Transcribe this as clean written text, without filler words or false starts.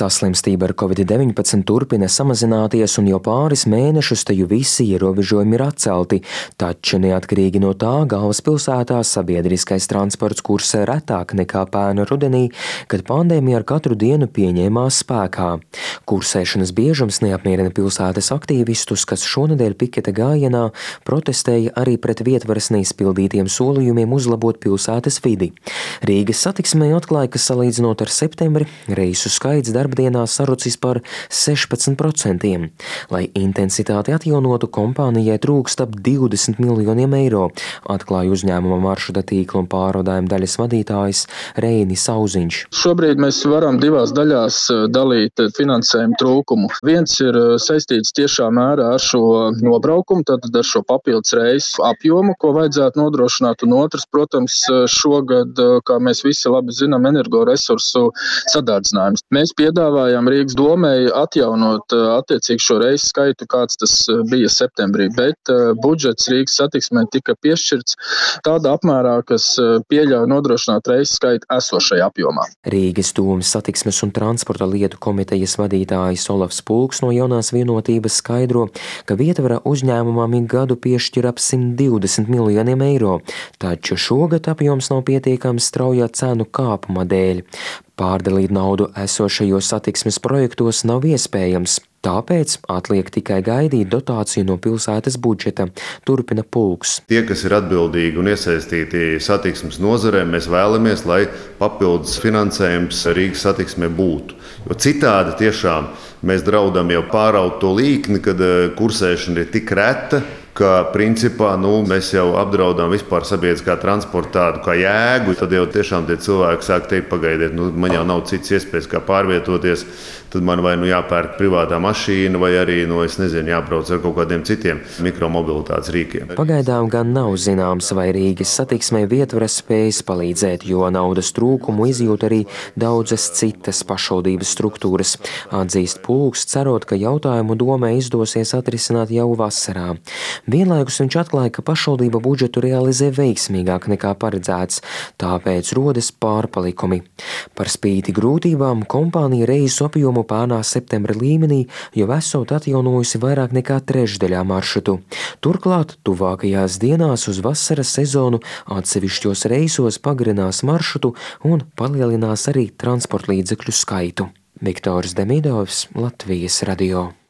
Saslimstība ar Covid-19 turpina samazināties un jau pāris mēnešus te visi ierobežojumi ir atcelti, taču neatkarīgi no tā galvaspilsētā sabiedriskais transports kursē retāk nekā pērn rudenī, kad pandēmija ar katru dienu pieņēmās spēkā. Kursēšanas biežums neapmierina pilsētas aktīvistus, kas šonedēļ piketa gājienā protestēja arī pret Vietvaras neizpildītiem solījumiem uzlabot pilsētas vidi. Rīgas satiksmē atklāja, ka salīdzinot ar septembri, reisu skaits darbdienās sarucis par 16%. Lai intensitāti atjaunotu, kompānijai trūkst ap 20 miljoniem eiro, atklāja uzņēmuma maršruta tīkla un pārvadājuma daļas vadītājs Reinis Auziņš. Šobrīd mēs varam divās daļās dalīt finansējumu trūkumu. Viens ir saistīts tiešā mērā ar šo nobraukumu, tad ar šo papildus reisu apjomu, ko vajadzētu nodrošināt, un otrs, protams, šogad, kā mēs visi labi zinām, energoresursu sadārdzinājums. Mēs piedāvājām Rīgas domei atjaunot attiecīgi šo reisu skaitu, kāds tas bija septembrī, bet budžets Rīgas satiksmē tika piešķirts tādā apmērā, kas pieļauj nodrošināt reisu skaitu esošajā apjomā. Rīgas domes satiksmes un transporta lietu komitejas vadītājs Olafs Pulks no Jaunās vienotības skaidro, ka Vietvara uzņēmumam ik gadu piešķir ap 120 miljoniem eiro, taču šogad apjoms nav pietiekams straujā cenu kāpuma dēļ. Pārdalīt naudu esošajos satiksmes projektos nav iespējams, tāpēc atliek tikai gaidīt dotāciju no pilsētas budžeta, turpina Pulks. Tie, kas ir atbildīgi un iesaistīti satiksmes nozarē, mēs vēlamies, lai papildus finansējums Rīgas satiksmē būtu. Jo citādi tiešām mēs draudam jau pāraut to līkni, kad kursēšana ir tik reta, ka principā mēs jau apdraudām vispār sabiedriskā transporta tādu kā jēgu. Tad jau tiešām tie cilvēki sāk teikt, pagaidiet, man jau nav cits iespējas kā pārvietoties, tad man vai jāpērk privātā mašīna, vai arī, jābrauc ar kaut kādiem citiem mikromobilitātes rīkiem. Pagaidām gan nav zināms, vai Rīgas satiksmē Vietvara spējas palīdzēt, jo naudas trūkumu izjūt arī daudzas citas pašvaldības struktūras. Atzīst Pulks, cerot, ka jautājumu domē izdosies atrisināt jau vasarā. Vienlaikus viņš atklāja, ka pašvaldība budžetu realizē veiksmīgāk nekā paredzēts, tāpēc rodas pārpalikumi. Par spīti grūtībām kompānija reisu apjomu pērnā septembra līmenī jau esot atjaunojusi vairāk nekā trešdaļā maršrutu. Turklāt tuvākajās dienās uz vasaras sezonu atsevišķos reisos pagarinās maršrutu un palielinās arī transportlīdzekļu skaitu. Viktors Demidovs, Latvijas radio.